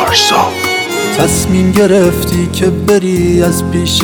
فرزاد. تصمیم گرفتی که بری از پیش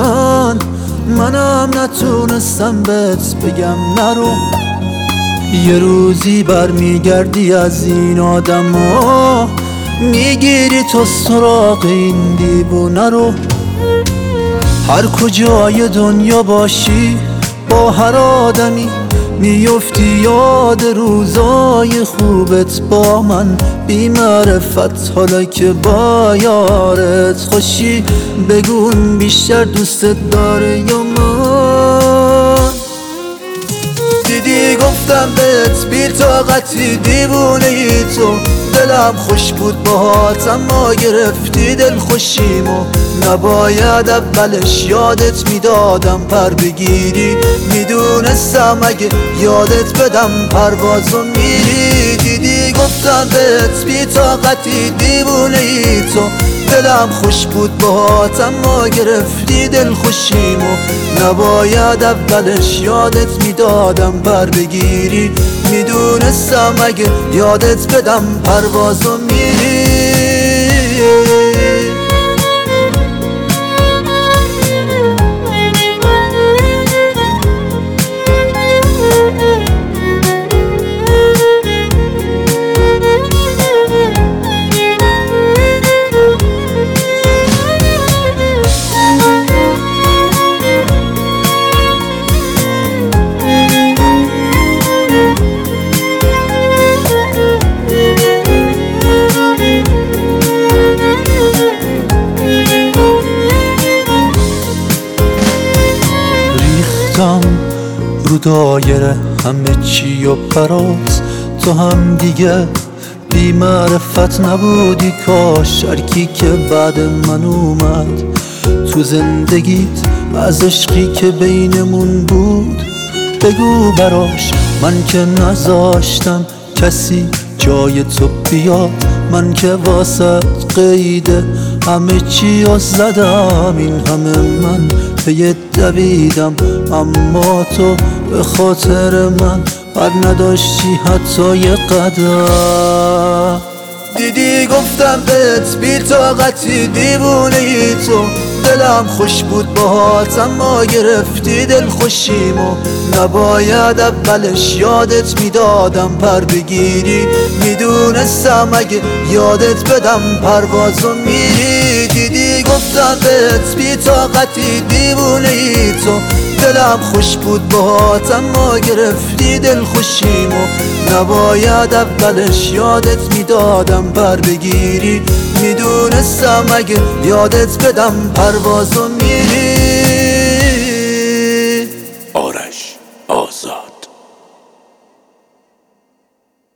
منم نتونستم بهت بگم نرو. یه روزی برمیگردی از این آدما، میگیری تو سراغ این دیوونه رو. هر کجای دنیا باشی با هر آدمی، میفتی یاد روزای خوبت با من. بی معرفت حالا که با یارت خوشی، بگون بیشتر دوستت داره یا من؟ دیدی گفتم بهت بی طاقتی دیوونه ای تو. دلم خوش بود باهات اما گرفتی دل خوشیمو. نباید اولش یادت میدادم پر بگیری، میدونستم اگه یادت بدم پروازو میری. دیدی گفتم بهت بی طاقتی دیوونه ای تو. دلم خوش بود باهات اما گرفتی دل خوشیمو. نباید اولش یادت میدادم پر بگیری، میدونستم اگه یادت بدم پروازو میری. رو دایره همه چی و برات، تو هم دیگه بی معرفت نبودی. کاش هرکی که بعد من اومد تو زندگیت از عشقی که بینمون بود بگو براش. من که نذاشتم کسی جای تو بیاد، من که واسه قیده همه چی رو زدم. این همه من پی دویدم اما تو به خاطر من بر نداشتی حتی یه قدم. دیدی گفتم بهت بی طاقتی دیوونه ای تو. دلم خوش بود باهات اما گرفتی دل خوشیمو. نباید اولش یادت میدادم پر بگیری، میدونستم اگه یادت بدم پروازو میری. دیدی گفتم بهت بی طاقتی دیوونه ای تو. دلم خوش بود باهات اما گرفتی دل خوشیمو. نباید اولش یادت میدادم پر بگیری، میدونستم اگه یادت بدم پروازو میری.